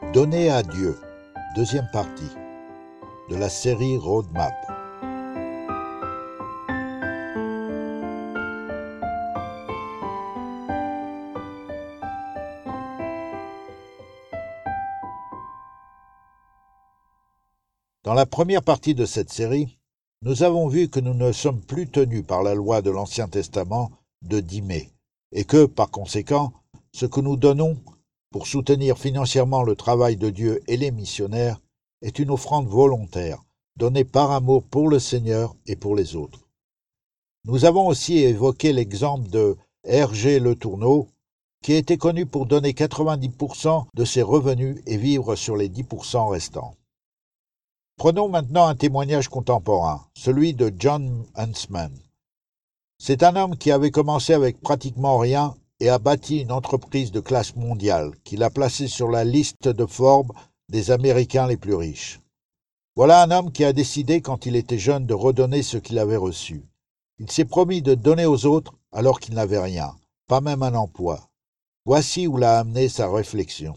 Donner à Dieu, deuxième partie de la série Roadmap. Dans la première partie de cette série, nous avons vu que nous ne sommes plus tenus par la loi de l'Ancien Testament de dîmer, et que, par conséquent, ce que nous donnons pour soutenir financièrement le travail de Dieu et les missionnaires est une offrande volontaire, donnée par amour pour le Seigneur et pour les autres. Nous avons aussi évoqué l'exemple de R.G. Le Tourneau, qui était connu pour donner 90% de ses revenus et vivre sur les 10% restants. Prenons maintenant un témoignage contemporain, celui de John Huntsman. C'est un homme qui avait commencé avec pratiquement rien et a bâti une entreprise de classe mondiale qui l'a placé sur la liste de Forbes des Américains les plus riches. Voilà un homme qui a décidé quand il était jeune de redonner ce qu'il avait reçu. Il s'est promis de donner aux autres alors qu'il n'avait rien, pas même un emploi. Voici où l'a amené sa réflexion.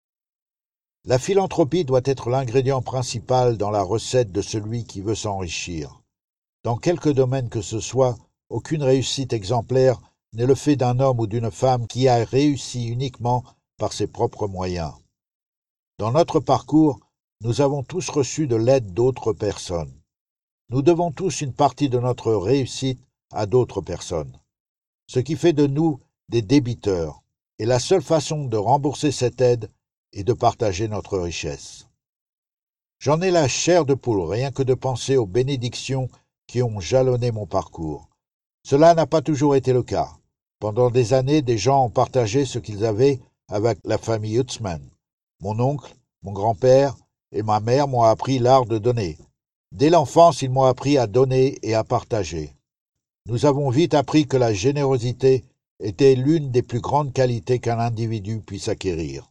La philanthropie doit être l'ingrédient principal dans la recette de celui qui veut s'enrichir. Dans quelque domaine que ce soit, aucune réussite exemplaire n'est le fait d'un homme ou d'une femme qui a réussi uniquement par ses propres moyens. Dans notre parcours, nous avons tous reçu de l'aide d'autres personnes. Nous devons tous une partie de notre réussite à d'autres personnes, ce qui fait de nous des débiteurs, et la seule façon de rembourser cette aide est de partager notre richesse. J'en ai la chair de poule rien que de penser aux bénédictions qui ont jalonné mon parcours. Cela n'a pas toujours été le cas. Pendant des années, des gens ont partagé ce qu'ils avaient avec la famille Huntsman. Mon oncle, mon grand-père et ma mère m'ont appris l'art de donner. Dès l'enfance, ils m'ont appris à donner et à partager. Nous avons vite appris que la générosité était l'une des plus grandes qualités qu'un individu puisse acquérir.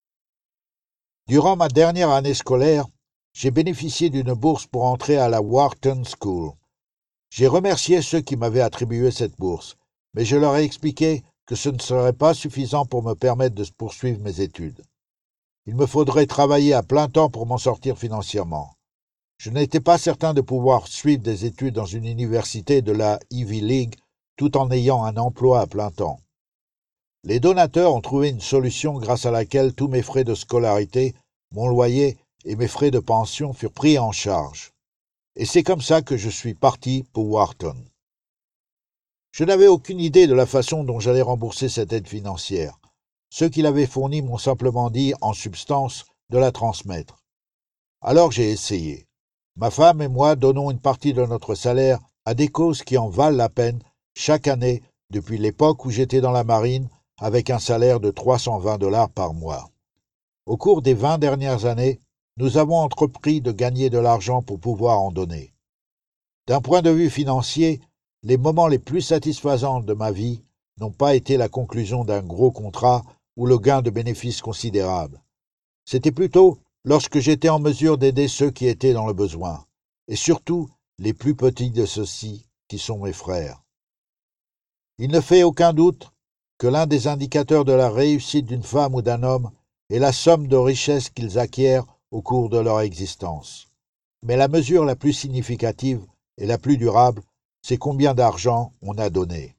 Durant ma dernière année scolaire, j'ai bénéficié d'une bourse pour entrer à la Wharton School. J'ai remercié ceux qui m'avaient attribué cette bourse, mais je leur ai expliqué que ce ne serait pas suffisant pour me permettre de poursuivre mes études. Il me faudrait travailler à plein temps pour m'en sortir financièrement. Je n'étais pas certain de pouvoir suivre des études dans une université de la Ivy League tout en ayant un emploi à plein temps. Les donateurs ont trouvé une solution grâce à laquelle tous mes frais de scolarité, mon loyer et mes frais de pension furent pris en charge. Et c'est comme ça que je suis parti pour Wharton. Je n'avais aucune idée de la façon dont j'allais rembourser cette aide financière. Ceux qui l'avaient fournie m'ont simplement dit, en substance, de la transmettre. Alors j'ai essayé. Ma femme et moi donnons une partie de notre salaire à des causes qui en valent la peine chaque année depuis l'époque où j'étais dans la marine avec un salaire de 320 $ par mois. Au cours des 20 dernières années, nous avons entrepris de gagner de l'argent pour pouvoir en donner. D'un point de vue financier, les moments les plus satisfaisants de ma vie n'ont pas été la conclusion d'un gros contrat ou le gain de bénéfices considérables. C'était plutôt lorsque j'étais en mesure d'aider ceux qui étaient dans le besoin, et surtout les plus petits de ceux-ci, qui sont mes frères. Il ne fait aucun doute que l'un des indicateurs de la réussite d'une femme ou d'un homme est la somme de richesses qu'ils acquièrent au cours de leur existence. Mais la mesure la plus significative et la plus durable, c'est combien d'argent on a donné.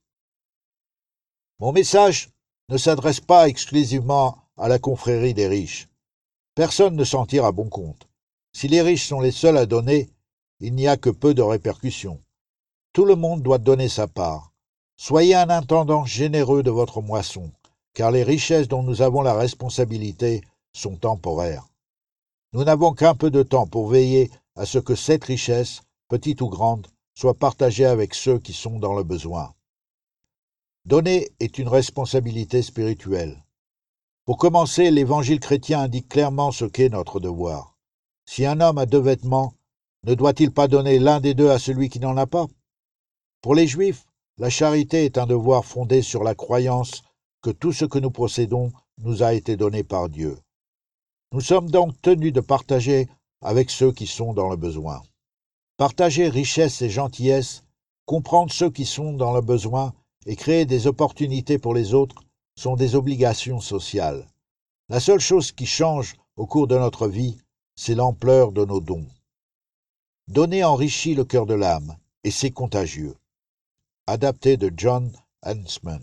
Mon message ne s'adresse pas exclusivement à la confrérie des riches. Personne ne s'en tire à bon compte. Si les riches sont les seuls à donner, il n'y a que peu de répercussions. Tout le monde doit donner sa part. Soyez un intendant généreux de votre moisson, car les richesses dont nous avons la responsabilité sont temporaires. Nous n'avons qu'un peu de temps pour veiller à ce que cette richesse, petite ou grande, soit partagée avec ceux qui sont dans le besoin. Donner est une responsabilité spirituelle. Pour commencer, l'Évangile chrétien indique clairement ce qu'est notre devoir. Si un homme a 2 vêtements, ne doit-il pas donner l'un des 2 à celui qui n'en a pas? Pour les Juifs, la charité est un devoir fondé sur la croyance que tout ce que nous possédons nous a été donné par Dieu. Nous sommes donc tenus de partager avec ceux qui sont dans le besoin. Partager richesse et gentillesse, comprendre ceux qui sont dans le besoin et créer des opportunités pour les autres sont des obligations sociales. La seule chose qui change au cours de notre vie, c'est l'ampleur de nos dons. Donner enrichit le cœur de l'âme, et c'est contagieux. Adapté de John Huntsman.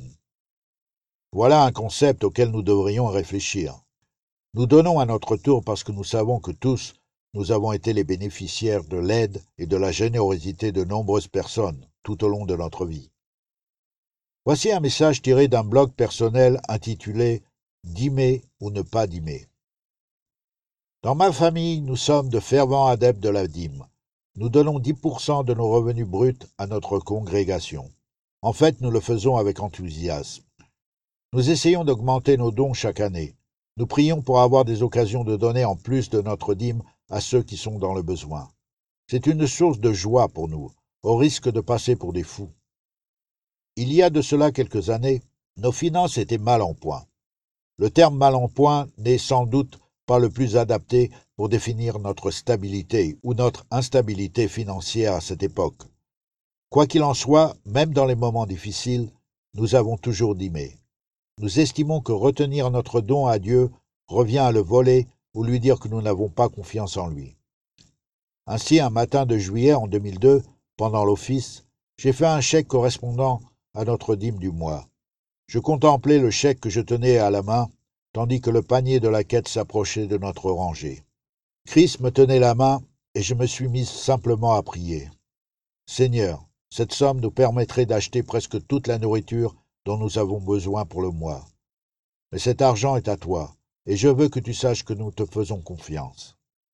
Voilà un concept auquel nous devrions réfléchir. Nous donnons à notre tour parce que nous savons que tous, nous avons été les bénéficiaires de l'aide et de la générosité de nombreuses personnes tout au long de notre vie. Voici un message tiré d'un blog personnel intitulé « Dîmer ou ne pas dîmer ». Dans ma famille, nous sommes de fervents adeptes de la dîme. Nous donnons 10% de nos revenus bruts à notre congrégation. En fait, nous le faisons avec enthousiasme. Nous essayons d'augmenter nos dons chaque année. Nous prions pour avoir des occasions de donner en plus de notre dîme à ceux qui sont dans le besoin. C'est une source de joie pour nous, au risque de passer pour des fous. Il y a de cela quelques années, nos finances étaient mal en point. Le terme mal en point n'est sans doute pas le plus adapté pour définir notre stabilité ou notre instabilité financière à cette époque. Quoi qu'il en soit, même dans les moments difficiles, nous avons toujours dîmé. Nous estimons que retenir notre don à Dieu revient à le voler ou lui dire que nous n'avons pas confiance en lui. Ainsi, un matin de juillet en 2002, pendant l'office, j'ai fait un chèque correspondant à notre dîme du mois. Je contemplais le chèque que je tenais à la main, tandis que le panier de la quête s'approchait de notre rangée. Chris me tenait la main et je me suis mis simplement à prier. « Seigneur, cette somme nous permettrait d'acheter presque toute la nourriture dont nous avons besoin pour le mois. Mais cet argent est à toi, et je veux que tu saches que nous te faisons confiance. »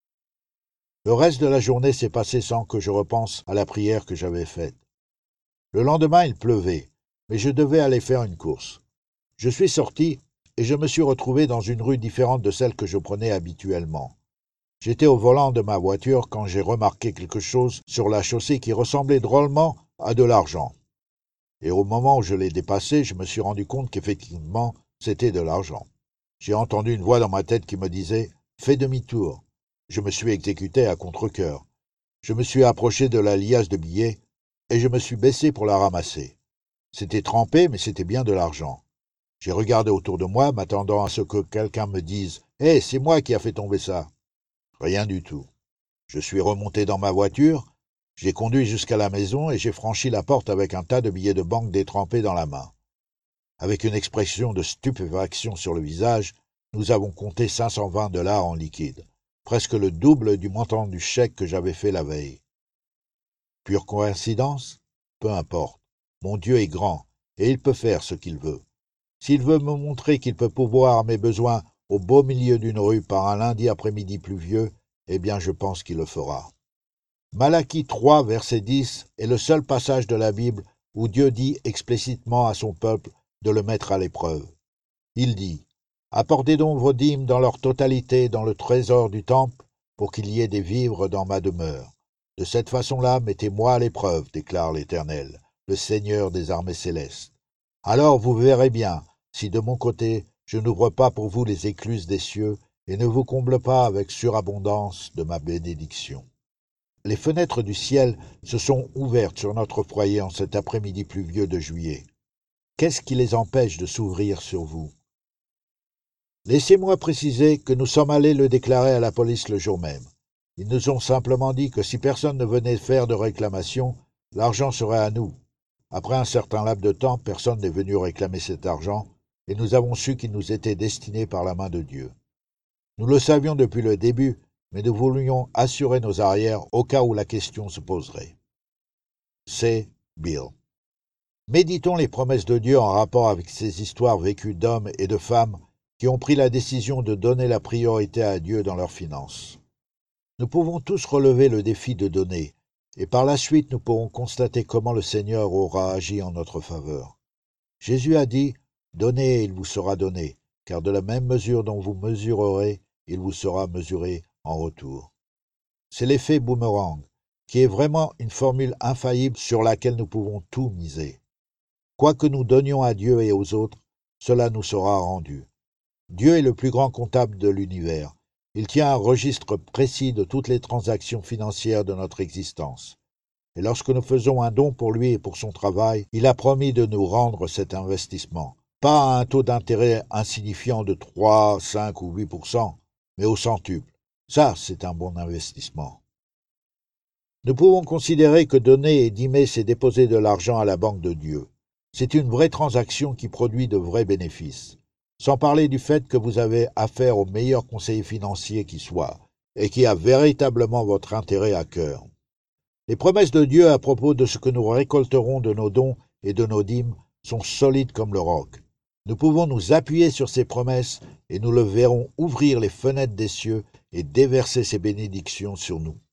Le reste de la journée s'est passé sans que je repense à la prière que j'avais faite. Le lendemain, il pleuvait, mais je devais aller faire une course. Je suis sorti et je me suis retrouvé dans une rue différente de celle que je prenais habituellement. J'étais au volant de ma voiture quand j'ai remarqué quelque chose sur la chaussée qui ressemblait drôlement à de l'argent. Et au moment où je l'ai dépassé, je me suis rendu compte qu'effectivement, c'était de l'argent. J'ai entendu une voix dans ma tête qui me disait « Fais demi-tour ». Je me suis exécuté à contre-cœur. Je me suis approché de la liasse de billets et je me suis baissé pour la ramasser. C'était trempé, mais c'était bien de l'argent. J'ai regardé autour de moi, m'attendant à ce que quelqu'un me dise « Hé, c'est moi qui a fait tomber ça ». Rien du tout. Je suis remonté dans ma voiture, j'ai conduit jusqu'à la maison et j'ai franchi la porte avec un tas de billets de banque détrempés dans la main. Avec une expression de stupéfaction sur le visage, nous avons compté 520 $ en liquide, presque le double du montant du chèque que j'avais fait la veille. Pure coïncidence? Peu importe. Mon Dieu est grand, et il peut faire ce qu'il veut. S'il veut me montrer qu'il peut pourvoir à mes besoins au beau milieu d'une rue par un lundi après-midi pluvieux, eh bien je pense qu'il le fera. Malachie 3, verset 10 est le seul passage de la Bible où Dieu dit explicitement à son peuple de le mettre à l'épreuve. Il dit « Apportez donc vos dîmes dans leur totalité dans le trésor du temple, pour qu'il y ait des vivres dans ma demeure. De cette façon-là, mettez-moi à l'épreuve, déclare l'Éternel, le Seigneur des armées célestes. Alors vous verrez bien, si de mon côté, je n'ouvre pas pour vous les écluses des cieux, et ne vous comble pas avec surabondance de ma bénédiction. » Les fenêtres du ciel se sont ouvertes sur notre foyer en cet après-midi pluvieux de juillet. Qu'est-ce qui les empêche de s'ouvrir sur vous? Laissez-moi préciser que nous sommes allés le déclarer à la police le jour même. Ils nous ont simplement dit que si personne ne venait faire de réclamation, l'argent serait à nous. Après un certain laps de temps, personne n'est venu réclamer cet argent, et nous avons su qu'il nous était destiné par la main de Dieu. Nous le savions depuis le début, mais nous voulions assurer nos arrières au cas où la question se poserait. C'est Bill. Méditons les promesses de Dieu en rapport avec ces histoires vécues d'hommes et de femmes qui ont pris la décision de donner la priorité à Dieu dans leurs finances. Nous pouvons tous relever le défi de donner, et par la suite nous pourrons constater comment le Seigneur aura agi en notre faveur. Jésus a dit « Donnez et il vous sera donné, car de la même mesure dont vous mesurerez, il vous sera mesuré en retour. » C'est l'effet boomerang, qui est vraiment une formule infaillible sur laquelle nous pouvons tout miser. Quoi que nous donnions à Dieu et aux autres, cela nous sera rendu. Dieu est le plus grand comptable de l'univers. Il tient un registre précis de toutes les transactions financières de notre existence. Et lorsque nous faisons un don pour lui et pour son travail, il a promis de nous rendre cet investissement. Pas à un taux d'intérêt insignifiant de 3, 5 ou 8%, mais au centuple. Ça, c'est un bon investissement. Nous pouvons considérer que donner et dîmer, c'est déposer de l'argent à la banque de Dieu. C'est une vraie transaction qui produit de vrais bénéfices. Sans parler du fait que vous avez affaire au meilleur conseiller financier qui soit, et qui a véritablement votre intérêt à cœur. Les promesses de Dieu à propos de ce que nous récolterons de nos dons et de nos dîmes sont solides comme le roc. Nous pouvons nous appuyer sur ces promesses et nous le verrons ouvrir les fenêtres des cieux et déverser ses bénédictions sur nous.